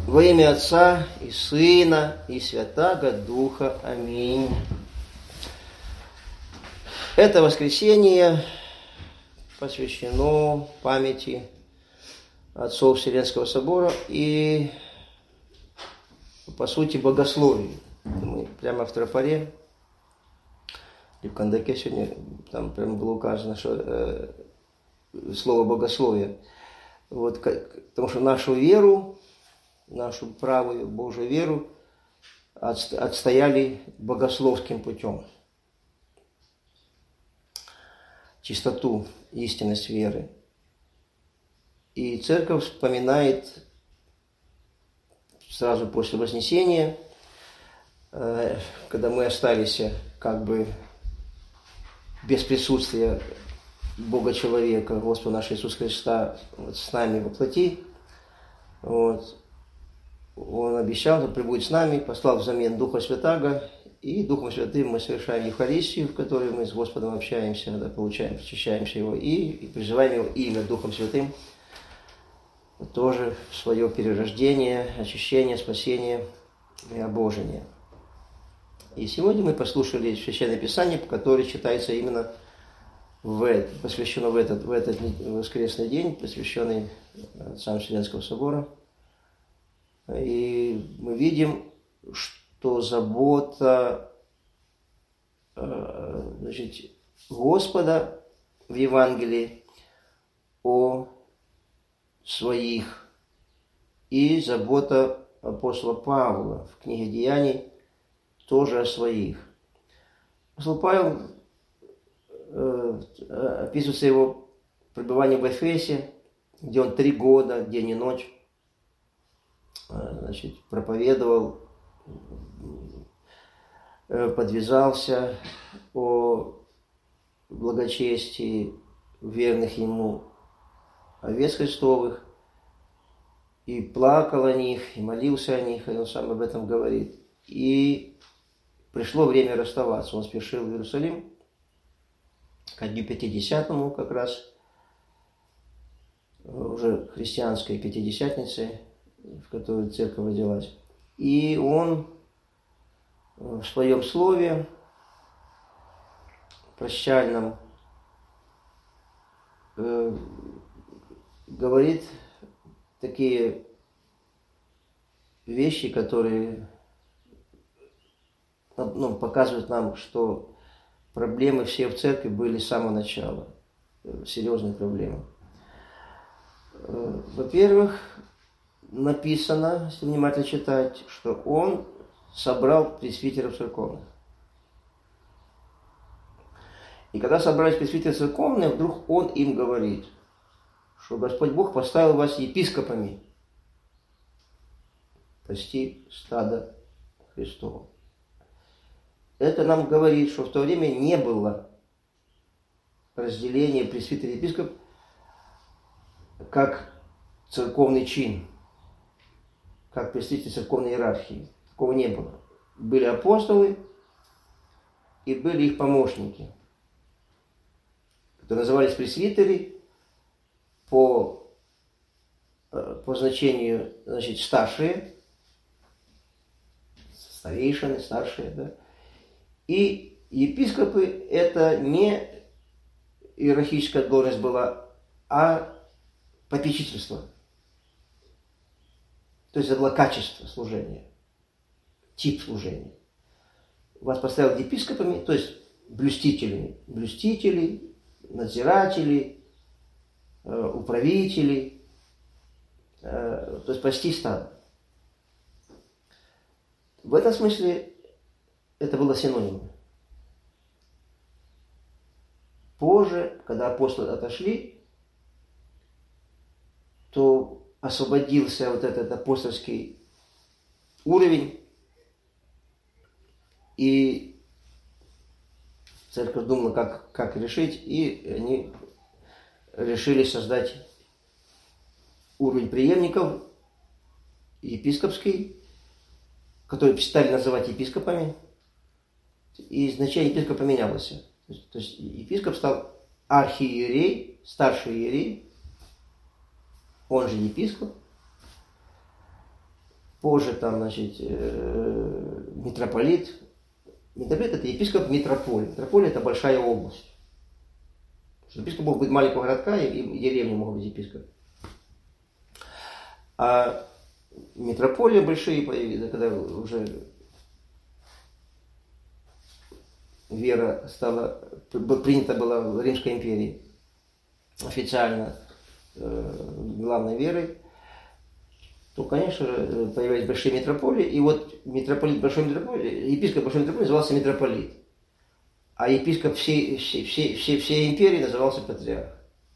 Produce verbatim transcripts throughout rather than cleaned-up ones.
Во имя Отца и Сына и Святаго Духа. Аминь. Это воскресенье посвящено памяти отцов Вселенского собора и, по сути, богословию. Мы прямо в тропаре, и в Кандаке сегодня там прямо было указано, что э, слово богословие. Вот, как, потому что нашу веру, нашу правую Божью веру отстояли богословским путем. Чистоту, истинность веры. И церковь вспоминает сразу после Вознесения, когда мы остались как бы без присутствия Бога-человека, Господа нашего Иисуса Христа вот, с нами во плоти. Вот. Он обещал, что прибудет с нами, послал взамен Духа Святаго, и Духом Святым мы совершаем Евхаристию, в которой мы с Господом общаемся, да, получаем, причащаемся Его, и, и призываем Его имя Духом Святым тоже в свое перерождение, очищение, спасение и обожение. И сегодня мы послушали Священное Писание, которое читается именно в, посвящено в этот, в этот воскресный день, посвященный отцам Вселенского собора. И мы видим, что забота значит, Господа в Евангелии о своих и забота апостола Павла в книге Деяний тоже о своих. Апостол Павел э, описывается его пребывание в Эфесе, где он три года, день и ночь, значит, проповедовал, подвязался о благочестии верных ему овец Христовых, и плакал о них, и молился о них, и он сам об этом говорит. И пришло время расставаться. Он спешил в Иерусалим ко дню Пятидесятому как раз, уже христианской Пятидесятнице, в которой церковь родилась. И он в своем слове прощальном э, говорит такие вещи, которые ну, показывают нам, что проблемы все в церкви были с самого начала, серьезные проблемы. Э, во-первых, написано, если внимательно читать, что он собрал пресвитеров церковных. И когда собрались пресвитеры церковные, вдруг он им говорит, что Господь Бог поставил вас епископами пасти стадо Христово. Это нам говорит, что в то время не было разделения пресвитер и епископ как церковный чин, как представитель церковной иерархии. Такого не было. Были апостолы и были их помощники, которые назывались пресвитеры по, по значению, значит, старшие, старейшины, старшие, да. И епископы – это не иерархическая должность была, а попечительство. То есть это было качество служения, тип служения. Вас поставил епископами, то есть блюстителями. Блюстители, надзиратели, управители, то есть пасти стадо. В этом смысле это было синонимом. Позже, когда апостолы отошли, то освободился вот этот апостольский уровень, и церковь думала, как, как решить, и они решили создать уровень преемников епископский, который стали называть епископами, и значение епископа поменялось. То есть, то есть епископ стал архиерей, старший иерей, он же епископ. позже там, значит, э, митрополит. Митрополит – это епископ метрополии. Метрополия – это большая область. Епископ мог быть маленького городка, и, и деревни могут быть епископ. А митрополии большие появились, когда уже вера стала, принята была в Римской империи официально э, главной верой, то, конечно же, появились большие митрополии. И вот митрополит большой митрополии, епископ большой митрополии назывался митрополит. А епископ всей, всей, всей, всей, всей империи назывался патриарх.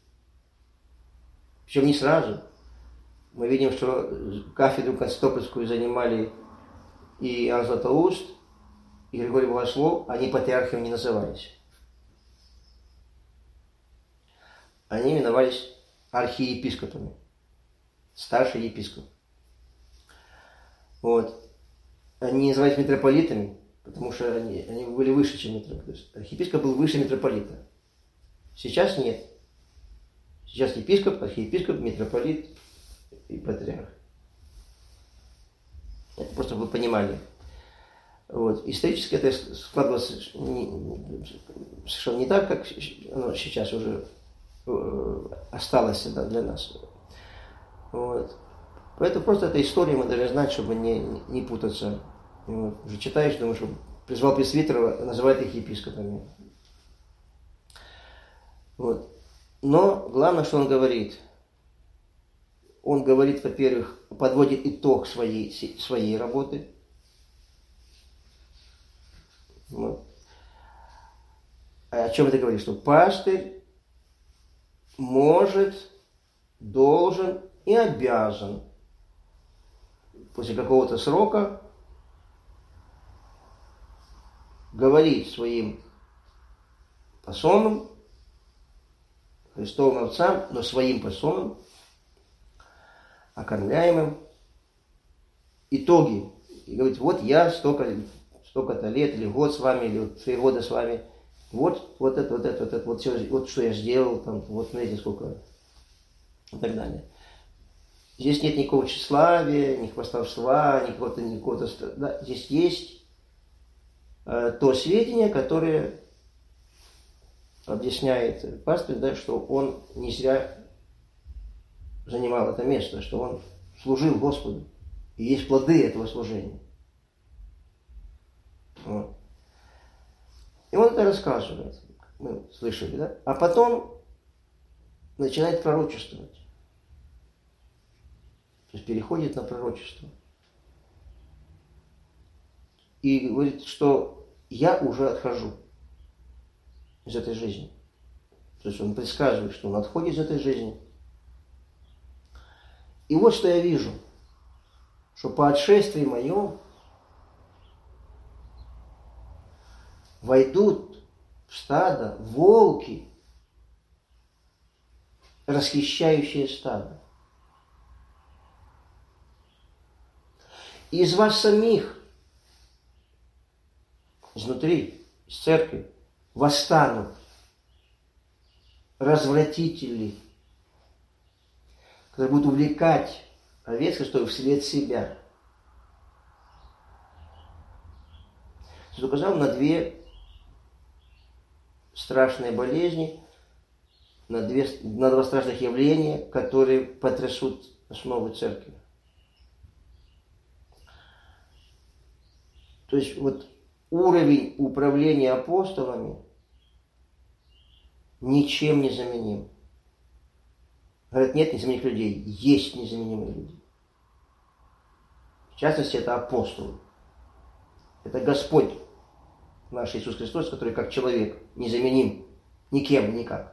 Причем не сразу. Мы видим, что кафедру Константинопольскую занимали и Иоанн Златоуст, и Григорий Богослов, они патриархами не назывались. Они именовались архиепископами, старший епископ. Вот. Они не назывались митрополитами, потому что они, они были выше, чем митрополит. Архиепископ был выше митрополита. Сейчас нет. Сейчас епископ, архиепископ, митрополит и патриарх. Это просто вы понимали. Вот. Исторически это складывалось совершенно не так, как оно сейчас уже осталось для нас. Вот. Поэтому просто эта история мы должны знать, чтобы не, не путаться. Вот. Уже читаешь, думаешь, что призвал пресвитеров, называет их епископами. Вот. Но главное, что он говорит. Он говорит, во-первых, подводит итог своей, своей работы. Вот. А о чем это говорит? Что пастырь может, должен и обязан после какого-то срока говорить своим посомам, Христовым овцам, но своим посомам, окормляемым, итоги. И говорит, вот я столько, столько-то лет, или год с вами, или вот три года с вами, вот, вот это, вот это, вот это, вот, все, вот что я сделал, там, вот смотрите, сколько, и так далее. Здесь нет никакого тщеславия, ни хвастовства, ни какого-то, ни какого-то, да, здесь есть э, то сведение, которое объясняет пастырь, да, что он не зря занимал это место, что он служил Господу. И есть плоды этого служения. Вот. И он это рассказывает. Мы слышали, да? А потом начинает пророчествовать. То есть переходит на пророчество. И говорит, что я уже отхожу из этой жизни. То есть он предсказывает, что он отходит из этой жизни. И вот что я вижу, что по отшествии моем войдут в стадо волки, расхищающие стадо. И из вас самих, изнутри, из церкви, восстанут развратители, которые будут увлекать овец, что вслед себя. Иисус указал на две страшные болезни, на, две, на два страшных явления, которые потрясут основы церкви. То есть вот уровень управления апостолами ничем не заменим. Говорят, нет незаменимых людей, есть незаменимые люди. В частности, это апостолы. Это Господь наш Иисус Христос, который как человек незаменим никем, никак.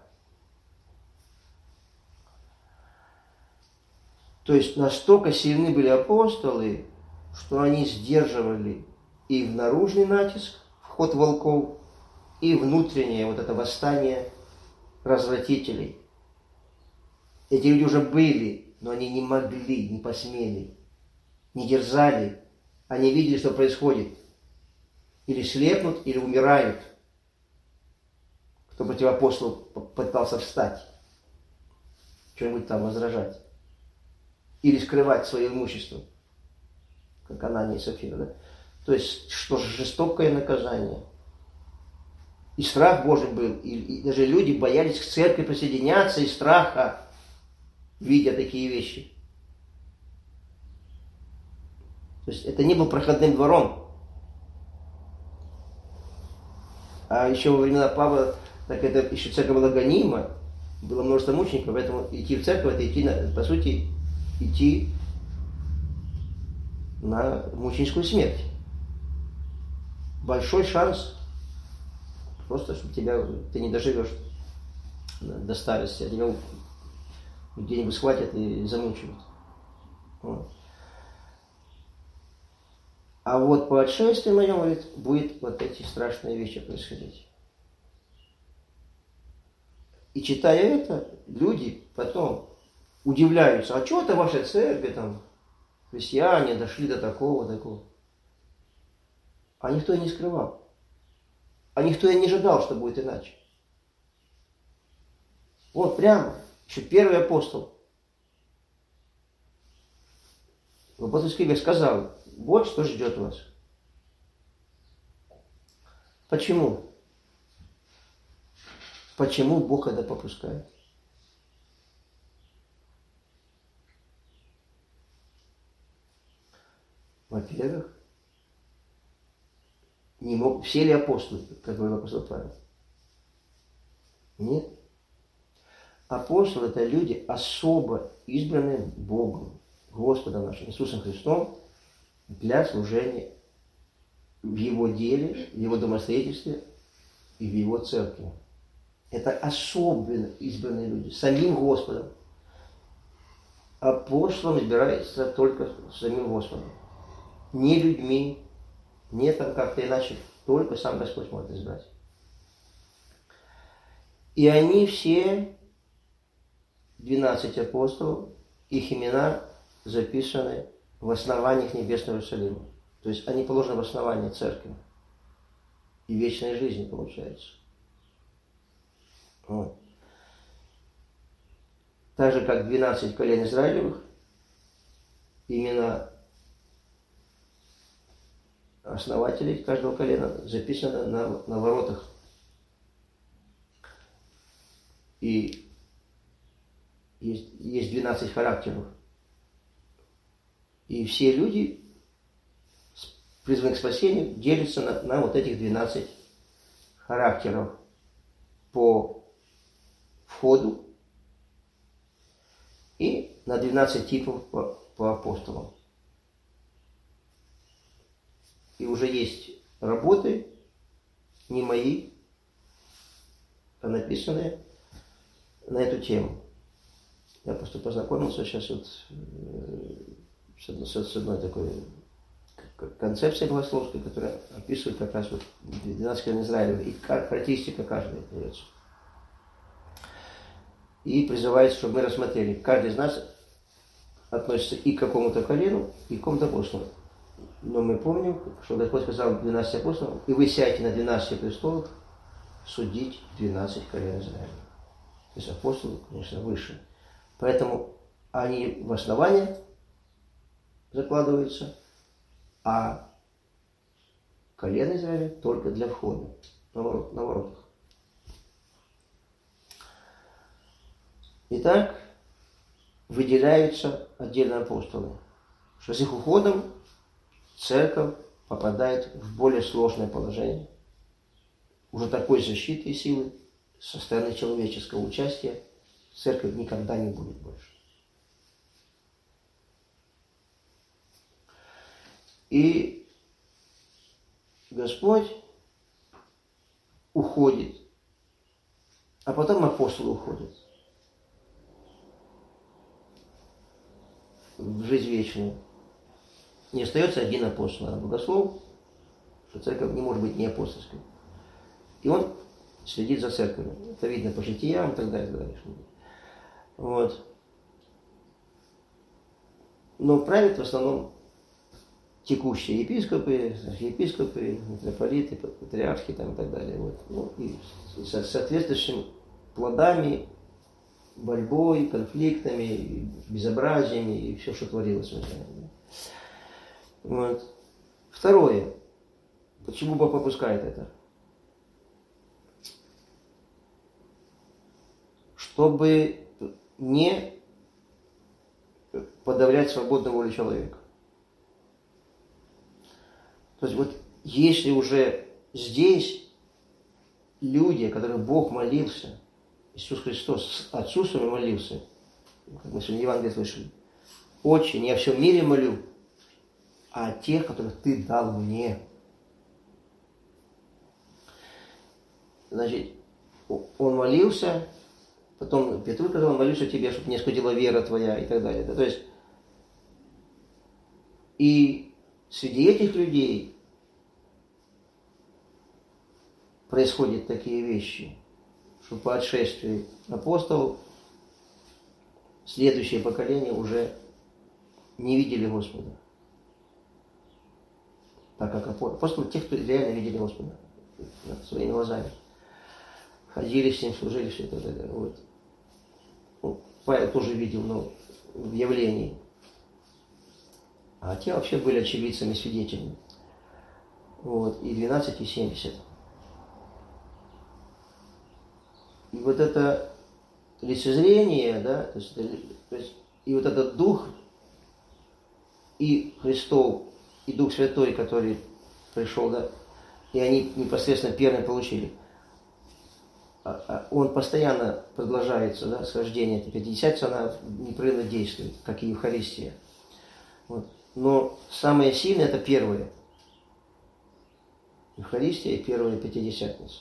То есть настолько сильны были апостолы, что они сдерживали и в наружный натиск, вход волков, и внутреннее вот это восстание развратителей. Эти люди уже были, но они не могли, не посмели, не дерзали. Они видели, что происходит. Или слепнут, или умирают. Кто против апостолов пытался встать, что-нибудь там возражать. Или скрывать свое имущество. как Анания и Сапфира, да? То есть, что жестокое наказание. И страх Божий был, и, и даже люди боялись к церкви присоединяться из страха, видя такие вещи. То есть, это не был проходным двором. А еще во времена Павла, так это еще церковь была гонима, было множество мучеников, поэтому идти в церковь, это идти, на, по сути, идти на мученическую смерть. Большой шанс, просто чтобы тебя, ты не доживешь до старости, а тебя где-нибудь схватят и замучают. Вот. А вот по отшествию моем, говорит, будет вот эти страшные вещи происходить. И читая это, люди потом удивляются, а что это ваша церковь, там, христиане дошли до такого, такого. А никто и не скрывал. А никто и не ожидал, что будет иначе. Вот прямо, еще первый апостол в апостольский век сказал, вот что ждет вас. Почему? Почему Бог это попускает? Во-первых, не мог, все ли апостолы, как говорил апостол Павел? Нет. Апостолы – это люди, особо избранные Богом, Господом нашим Иисусом Христом, для служения в Его деле, в Его домостроительстве и в Его церкви. Это особенно избранные люди, самим Господом. Апостолом избирается только самим Господом. Не людьми, не там как-то иначе, только сам Господь может избрать. И они все, двенадцать апостолов, их имена записаны в основаниях Небесного Иерусалима. То есть они положены в основание церкви. И вечной жизни получается. Вот. Так же, как двенадцать колен Израилевых, имена основателей каждого колена записаны на, на воротах. И есть, есть двенадцать характеров. И все люди, призванные к спасению, делятся на, на вот этих двенадцать характеров по входу и на двенадцать типов по, по апостолам. И уже есть работы, не мои, а написанные на эту тему. Я просто познакомился сейчас вот с одной, с одной такой концепцией богословской, которая описывает как раз вот двенадцать колен Израилева и характеристика каждой дается. И призывается, чтобы мы рассмотрели, каждый из нас относится и к какому-то колену, и к какому-то апостолу. Но мы помним, что Господь сказал двенадцати апостолам, и вы сядете на двенадцати престолах судить двенадцать колен Израиля. То есть апостолы, конечно, выше. Поэтому они в основание закладываются, а колено Израиля только для входа на, ворот, на воротах. Итак, выделяются отдельно апостолы, что с их уходом церковь попадает в более сложное положение. Уже такой защиты и силы со стороны человеческого участия церковь никогда не будет больше. И Господь уходит, а потом апостолы уходят в жизнь вечную. Не остается один апостол, а богослов, что церковь не может быть не апостольской. И он следит за церковью. Это видно по житиям и так далее. Так далее. Вот. Но правят в основном текущие епископы, архиепископы, митрополиты, патриархи там, и так далее. Вот. Ну, и со соответствующими плодами, борьбой, конфликтами, безобразиями и все, что творилось в этом. Вот. Второе. Почему Бог попускает это? Чтобы не подавлять свободную волю человека. То есть вот если уже здесь люди, которых Бог молился, Иисус Христос Отцу своему молился, как мы сегодня в Евангелии слышали, «Отче, не о всем мире молю, а о тех, которых Ты дал мне». Значит, он молился, потом Петру сказал, молюсь тебе, чтобы не скудила вера твоя и так далее. То есть, и среди этих людей происходят такие вещи, что по отшествии апостолов следующее поколение уже не видели Господа. Так как апостолы, те, кто реально видели Господа своими глазами. Ходили с ним, служили, все это. Вот. Ну, Павел тоже видел, но в явлении. А те вообще были очевидцами, свидетелями. Вот. И двенадцать, и семьдесят. И вот это лицезрение, да, то есть, то есть, и вот этот Дух, и Христов, и Дух Святой, который пришел, да, и они непосредственно первыми получили. Он постоянно продолжается, да, схождение. Пятидесятница, она непрерывно действует, как и Евхаристия. Вот. Но самое сильное это первое. Евхаристия и первая Пятидесятница.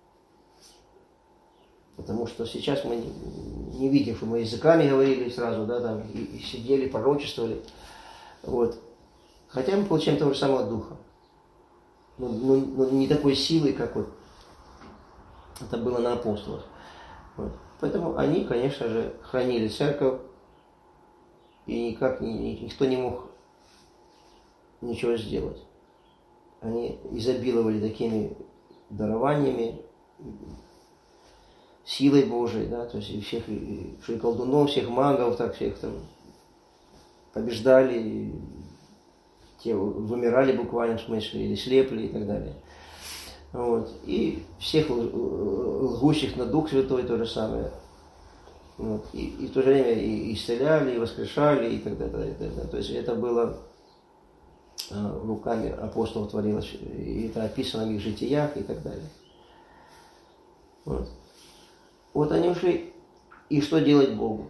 Потому что сейчас мы не видим, что мы языками говорили сразу, да, там, и, и сидели, пророчествовали. Вот. Хотя мы получаем того же самого Духа. Но, но, но не такой силы, как вот это было на апостолах. Вот. Поэтому они, конечно же, хранили церковь, и никак никто не мог ничего сделать. Они изобиловали такими дарованиями, силой Божией, да, то есть и всех, и, и колдунов, всех магов, так всех там побеждали, и те вымирали в буквальном смысле, или слепли и так далее. Вот. И всех лгущих на Дух Святой то же самое. Вот. И, и в то же время и исцеляли, и воскрешали, и так далее. И так далее. То есть это было э, руками апостолов творилось, и это описано в их житиях и так далее. Вот. Вот они ушли, и что делать Богу?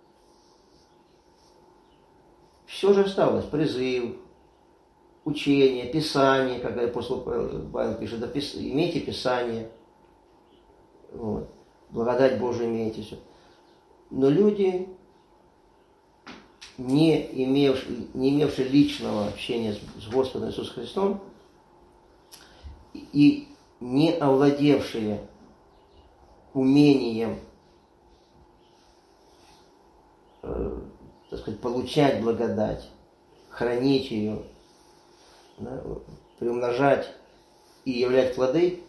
Все же осталось, призыв, учение, Писание, когда апостол Павел пишет, да, имейте Писание, вот, благодать Божию имейте, все. Но люди, не имевшие, не имевшие личного общения с, с Господом Иисусом Христом и не овладевшие умением, э, так сказать, получать благодать, хранить ее, да, приумножать и являть плоды,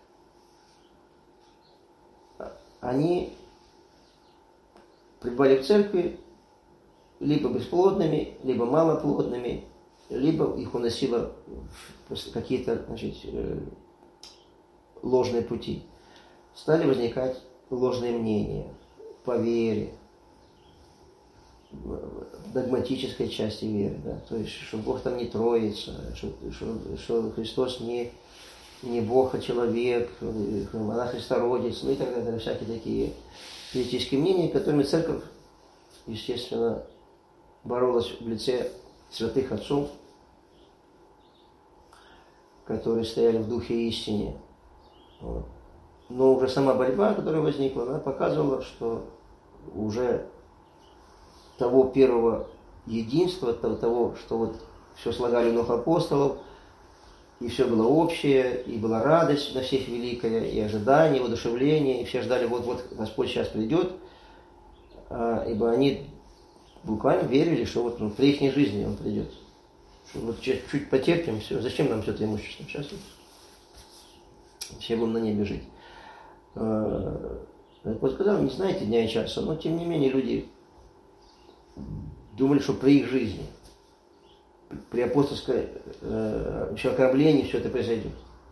они пребывали в церкви либо бесплодными, либо малоплодными, либо их уносило в какие-то, значит, ложные пути. Стали возникать ложные мнения по вере, в догматической части веры, да, то есть, что Бог там не троится, что, что, что Христос не, не Бог, а человек, она Христородец, ну и так далее, всякие такие еретические мнения, которыми церковь, естественно, боролась в лице святых отцов, которые стояли в духе и истине. Вот. Но уже сама борьба, которая возникла, она показывала, что уже того первого единства, того, что вот все слагали в ног апостолов, и все было общее, и была радость на всех великая, и ожидание, и воодушевление, и все ждали, вот-вот Господь сейчас придет, а, ибо они буквально верили, что вот ну, при их жизни Он придет. Что вот чуть-чуть потерпим, все, зачем нам все это имущество? Сейчас вот все будем на небе жить. Господь сказал, не знаете дня и часа, но тем не менее люди думали, что при их жизни. при апостольском э, еще окормлении все это произойдет.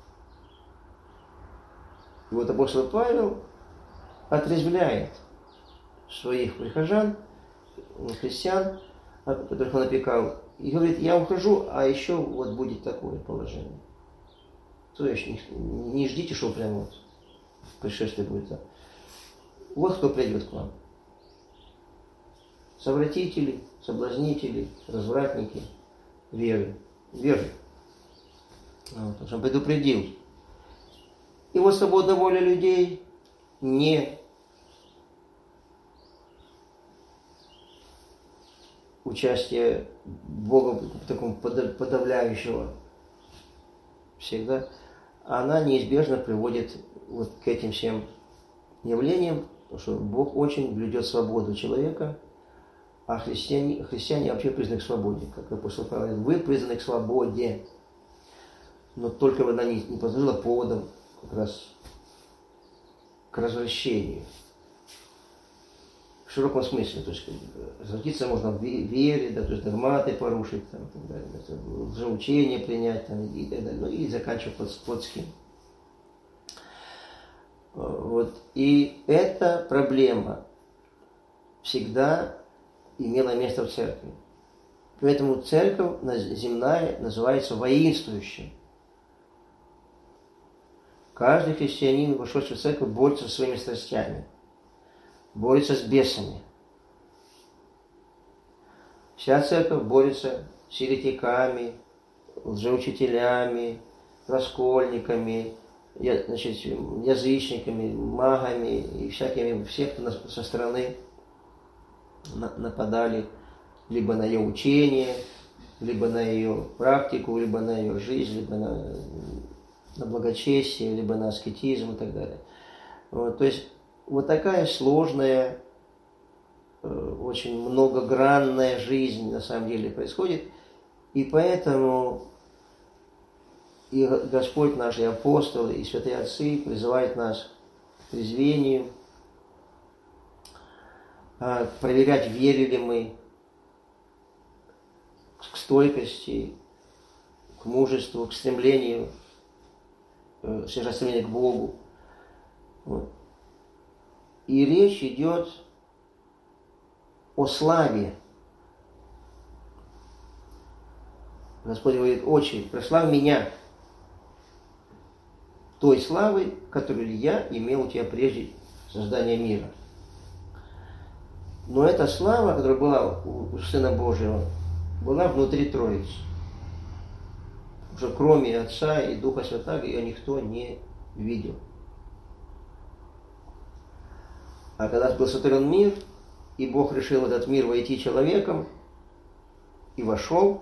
И вот апостол Павел отрезвляет своих прихожан, христиан, которых он опекал, и говорит: я ухожу, а еще вот будет такое положение. То есть не, не ждите, что прямо вот пришествие будет. Да. Вот кто придет к вам. Совратители, соблазнители, развратники веры. Веры. Вот, он предупредил. И вот свободная воля людей не участие Бога такого подавляющего всегда, она неизбежно приводит вот к этим всем явлениям, потому что Бог очень блюдет свободу человека, а христиане, христиане вообще признаны к свободе. Как апостол Павел говорит: вы признаны к свободе, но только она не, не послужила поводом как раз к развращению. В широком смысле, то есть развратиться можно в вере, да, то есть догматы порушить, там, так далее, лжеучение принять, там, и так далее, ну и заканчивать плотским. Вот. И эта проблема всегда имела место в церкви. Поэтому церковь земная называется воинствующей. Каждый христианин, вошедший в церковь, борется со своими страстями, борется с бесами. Вся церковь борется с еретиками, лжеучителями, раскольниками, значит, язычниками, магами и всякими, всех, кто со стороны нападали либо на ее учение, либо на ее практику, либо на ее жизнь, либо на, на благочестие, либо на аскетизм и так далее. Вот, то есть вот такая сложная, очень многогранная жизнь на самом деле происходит, и поэтому и Господь наш, и апостолы, и святые отцы призывают нас к трезвению, проверять, верили мы, к стойкости, к мужеству, к стремлению, всегда стремление к Богу. Вот. И речь идет о славе. Господь говорит: «Отче, прославь меня той славой, которую я имел у тебя прежде создания мира». Но эта слава, которая была у Сына Божьего, была внутри Троицы. Уже кроме Отца и Духа Святаго ее никто не видел. А когда был сотворен мир, и Бог решил в этот мир войти человеком, и вошел,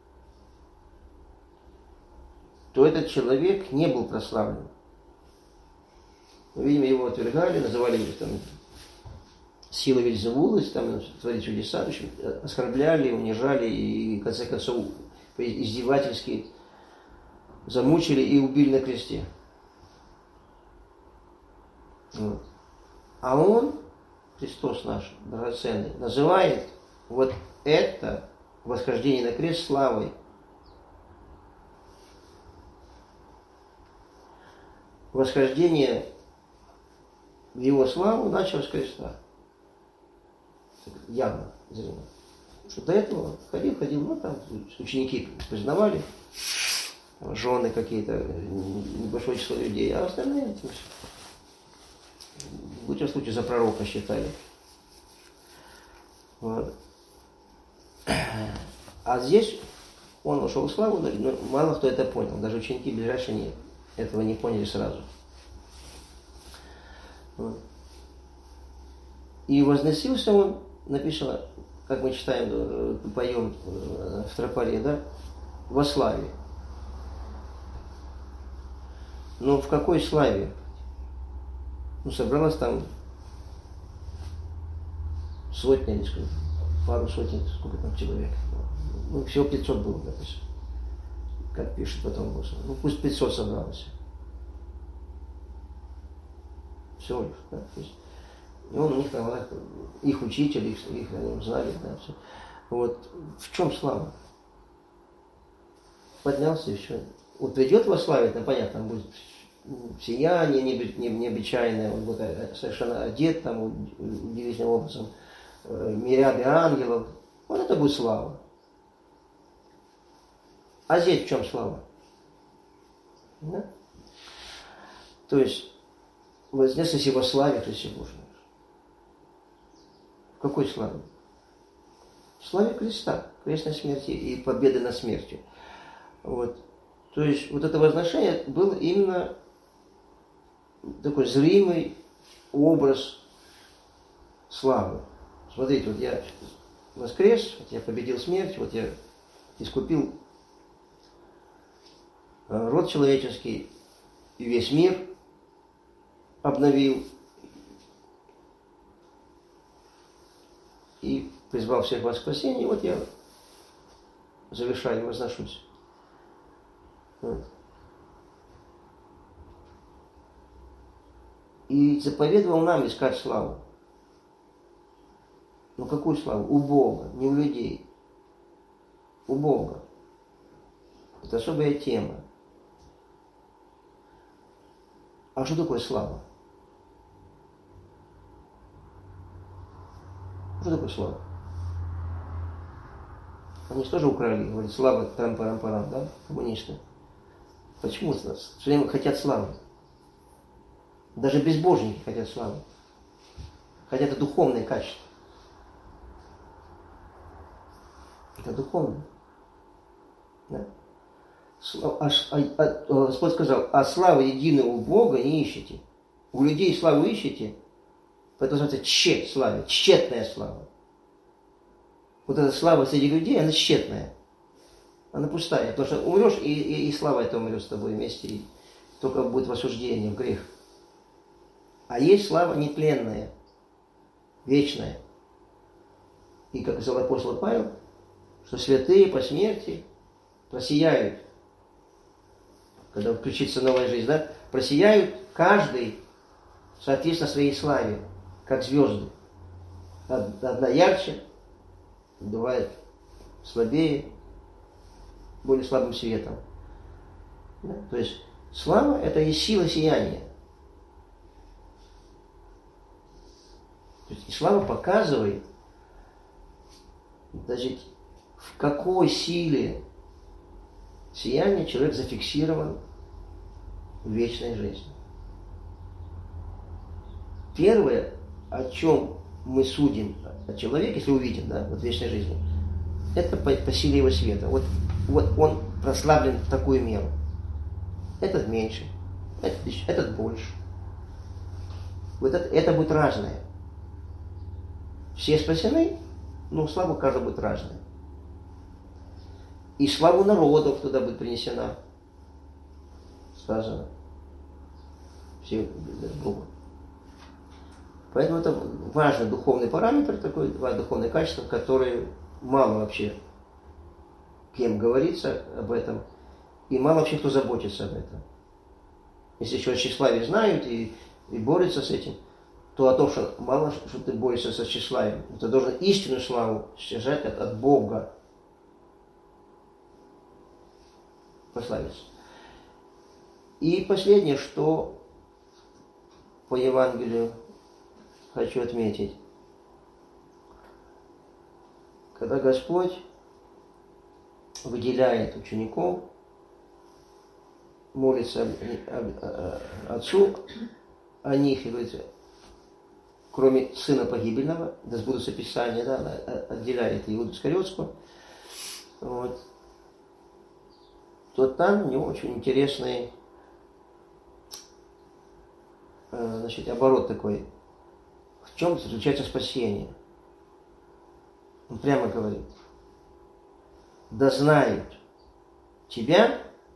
то этот человек не был прославлен. Видимо, его отвергали, называли его там силой Вельзевула, там творили чудеса, в общем, оскорбляли, унижали и, в конце концов, издевательски замучили и убили на кресте. Вот. А он, Христос наш драгоценный, называет вот это восхождение на крест славой. Восхождение в его славу началось с креста. Явно, зримо. Что до этого ходил, ходил, ну там ученики признавали, жены какие-то, небольшое число людей, а остальные, в лучшем случае, за пророка считали. Вот. А здесь он вошел в славу, но мало кто это понял. Даже ученики ближайшие не, этого не поняли сразу. Вот. И возносился он, написано, как мы читаем, поем в тропаре, да, во славе. Но в какой славе? Ну, собралось там сотня или сколько, пару сотен, сколько там человек. Ну, всего пятьсот было написано. Как пишет потом Господь. Ну, пусть пятьсот собралось. Всего лишь, да. То есть, и он у них там, их учитель, их, их они знали, да, все. Вот. В чем слава? поднялся и все. Вот придет во славе, там понятно, там будет сияние необычайное, он будет совершенно одет там удивительным образом, мириады ангелов. Вот это будет слава. А здесь в чем слава? Да? То есть вознесся во славе Христе Божьем. В какой славе? В славе креста, крестной смерти и победы над смертью. Вот. То есть вот это возношение был именно такой зримый образ славы. Смотрите, вот я воскрес, вот я победил смерть, вот я искупил род человеческий и весь мир обновил и призвал всех вас к спасению, и вот я завершаю, возношусь. Вот. И заповедовал нам искать славу. Ну какую славу? У Бога, не у людей. У Бога. Это особая тема. А что такое слава? Что такое слава? Они же тоже украли, говорят, слава там-парам-парам, да, коммунисты. Почему у нас все время хотят славы? Даже безбожники хотят славы. Хотя это духовное качество. Это духовное. Да? А, а, а, Господь сказал, а славы единого Бога не ищите. У людей славу ищете, поэтому называется тщет славы, тщетная слава. Вот эта слава среди людей, она тщетная. Она пустая, потому что умрешь, и, и, и слава это умрет с тобой вместе, и только будет в осуждении, в грех. А есть слава нетленная, вечная. И как сказал апостол Павел, что святые по смерти просияют, когда включится новая жизнь, да, просияют каждый соответственно своей славе, как звезды. Одна ярче, бывает слабее, более слабым светом. Да? То есть слава – это и сила сияния. То есть и слава показывает, даже в какой силе сияния человек зафиксирован в вечной жизни. Первое, о чем мы судим о человеке, если увидим, да, вот в вечной жизни, это по, по силе его света. Вот, вот он прославлен в такую меру. Этот меньше, этот, этот больше. Вот это, это будет разное. Все спасены, но слава каждого будет разная. И славу народов туда будет принесена. Сказано. Все Богу. Поэтому это важный духовный параметр, такой духовное качество, которое мало вообще кем говорится об этом, и мало вообще кто заботится об этом. Если еще о тщеславии знают и, и борются с этим, то о том, что мало что ты борешься со тщеславием, ты должен истинную славу стяжать от, от Бога. Прославиться. И последнее, что по Евангелию хочу отметить. Когда Господь выделяет учеников, молится Отцу о них и говорит, кроме сына погибельного, да сбудутся Писания, да, отделяет Иуду Искариотского, вот, то там у него очень интересный, значит, оборот такой. В чем заключается спасение? Он прямо говорит, да знают тебя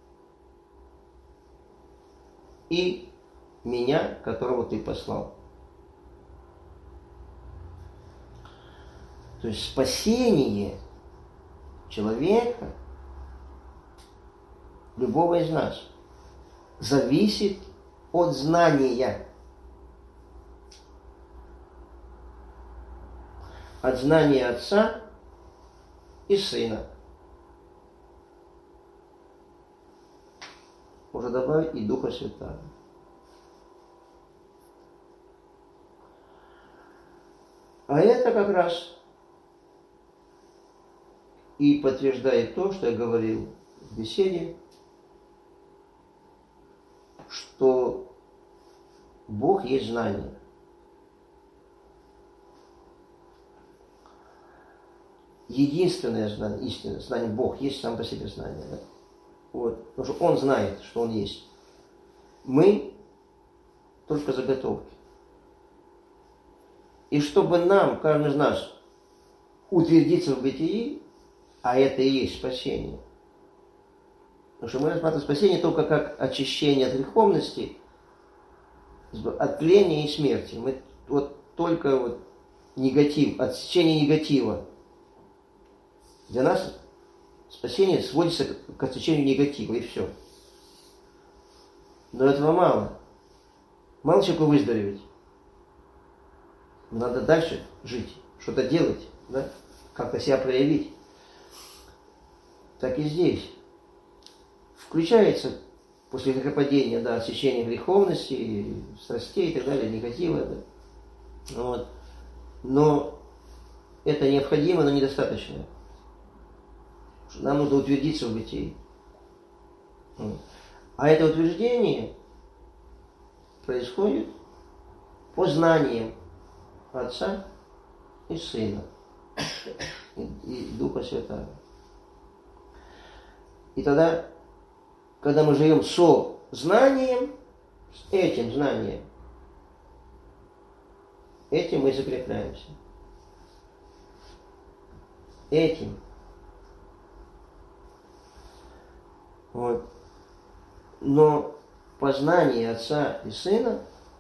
и меня, которого ты послал. То есть спасение человека, любого из нас, зависит от знания. От знания Отца и Сына. можно добавить и Духа Святаго. А это как раз и подтверждает то, что я говорил в беседе, что Бог есть знание. Единственное знание, истинное знание, Бог есть сам по себе знание. Да? Вот. Потому что Он знает, что Он есть. Мы только заготовки. И чтобы нам, каждый из нас, утвердиться в бытии, а это и есть спасение. Потому что мы рассматриваем спасение только как очищение от греховности, от тления и смерти. Мы вот только вот негатив, отсечение негатива. Для нас спасение сводится к отсечению негатива, и все. Но этого мало. Мало человеку выздороветь. Надо дальше жить, что-то делать, да? Как-то себя проявить. Так и здесь. Включается после грехопадения, да, отсечение греховности, страстей и так далее, негатива. Да? Вот. Но это необходимо, но недостаточно. Нам нужно утвердиться в бытии. А это утверждение происходит по знаниям Отца и Сына и, и Духа Святаго. И тогда, когда мы живем со знанием, с этим знанием, этим мы закрепляемся. Этим. Вот. Но познание Отца и Сына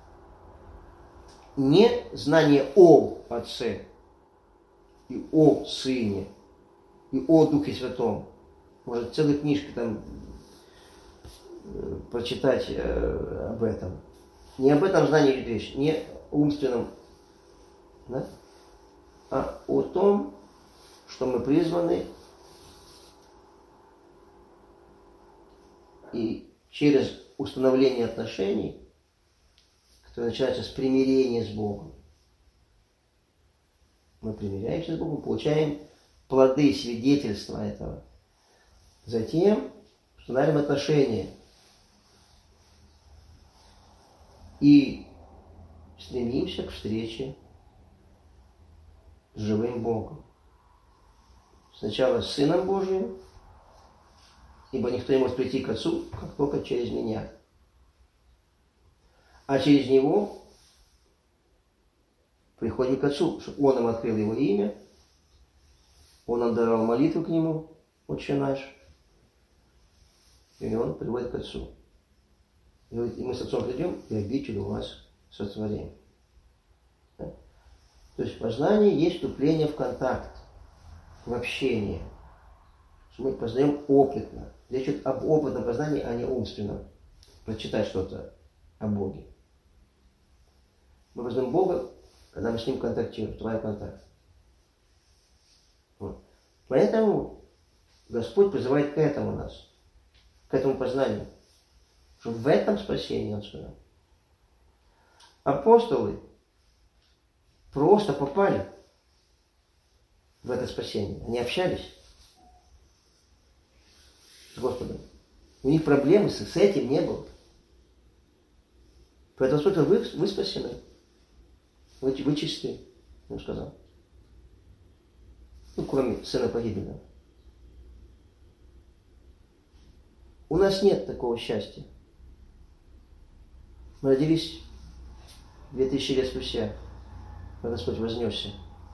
не знание о Отце и о Сыне и о Духе Святом. Может, целые книжки там э, прочитать э, об этом. Не об этом знании идет речь, не умственном, да? А о том, что мы призваны и через установление отношений, которое начинается с примирения с Богом, мы примиряемся с Богом, получаем плоды свидетельства этого. Затем устанавливаем отношения и стремимся к встрече с живым Богом. Сначала с Сыном Божьим, ибо никто не может прийти к Отцу, как только через меня. А через Него приходим к Отцу, чтобы Он нам открыл Его имя, Он нам даровал молитву к Нему, Отче наш, и Он приводит к Отцу. И говорит, и мы с Отцом придем, и обитель у вас сотворим. Да? То есть познание есть вступление в контакт, в общение. Мы познаем опытно. Речь идет об опытном познании, а не умственном. Прочитать что-то о Боге. Мы познаем Бога, когда мы с Ним контактируем, вступаем в контакт. Вот. Поэтому Господь призывает к этому нас, к этому познанию. Что в этом спасении Он сказал. Апостолы просто попали в это спасение. Они общались с Господом. У них проблемы с, с этим не было. Поэтому Господь, вы, вы спасены. Вы, вы чисты, Он сказал. Ну, кроме сына погибельного. У нас нет такого счастья. Мы родились две тысячи лет спустя, когда Господь вознесся.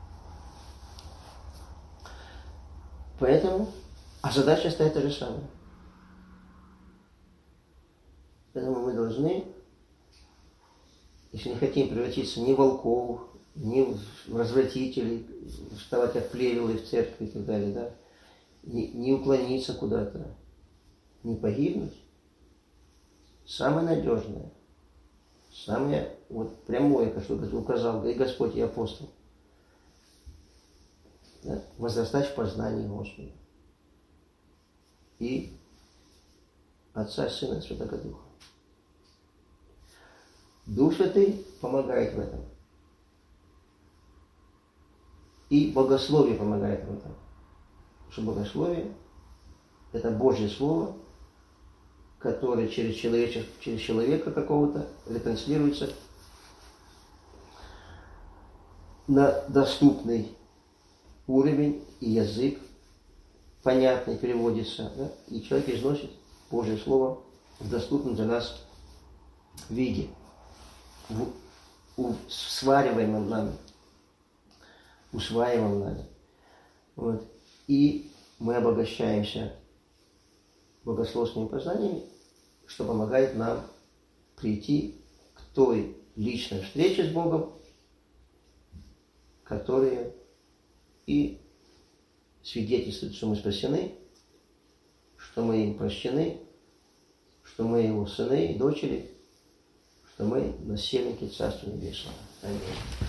Поэтому, а задача стоит та же самая. Поэтому мы должны, если не хотим превратиться ни в волков, ни в развратителей, вставать как плевелы в церкви и так далее, да, не, не уклониться куда-то, не погибнуть, самое надежное, самое вот прямое, что указал и Господь, и апостол, да, возрастать в познании Господа и Отца, Сына и Святого Духа. Дух Святый помогает в этом. И богословие помогает в этом. Потому что богословие – это Божье Слово, которое через человека, через человека какого-то ретранслируется на доступный уровень и язык, понятный, переводится, да? И человек износит Божье Слово в доступном для нас виде, в, в свариваемом нами, усваиваемом нами. Вот. И мы обогащаемся богословскими познаниями, что помогает нам прийти к той личной встрече с Богом, которая и свидетельствует, что мы спасены, что мы им прощены, что мы его сыны и дочери, что мы наследники Царства Небесного. Аминь.